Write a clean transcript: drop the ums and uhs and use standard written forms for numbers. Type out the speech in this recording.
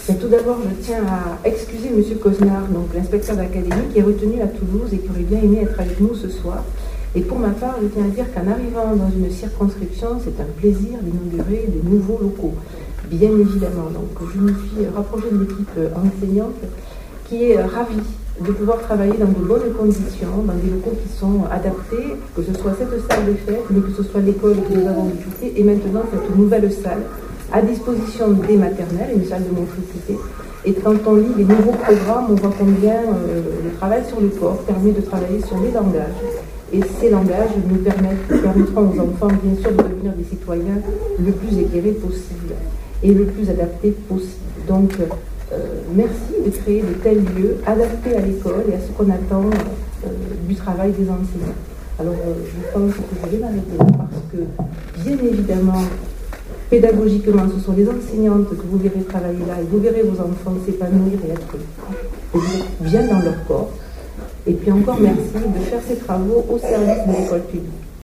Mais tout d'abord, je tiens à excuser M. Cosnard, donc l'inspecteur d'académie, qui est retenu à Toulouse et qui aurait bien aimé être avec nous ce soir. Et pour ma part, je tiens à dire qu'en arrivant dans une circonscription, c'est un plaisir d'inaugurer de nouveaux locaux, bien évidemment. Donc je me suis rapprochée de l'équipe enseignante qui est ravie de pouvoir travailler dans de bonnes conditions, dans des locaux qui sont adaptés, que ce soit cette salle de fête, mais que ce soit l'école que nous avons visitée, et maintenant cette nouvelle salle à disposition des maternelles, une salle de motricité. Et quand on lit les nouveaux programmes, on voit combien le travail sur le corps permet de travailler sur les langages. Et ces langages nous permettront aux enfants, bien sûr, de devenir des citoyens le plus éclairés possible et le plus adaptés possible. Donc, merci de créer de tels lieux adaptés à l'école et à ce qu'on attend du travail des enseignants. Alors, je pense que je vais m'arrêter là parce que, bien évidemment, pédagogiquement, ce sont les enseignantes que vous verrez travailler là et vous verrez vos enfants s'épanouir et être bien dans leur corps. Et puis encore merci de faire ces travaux au service de l'école publique.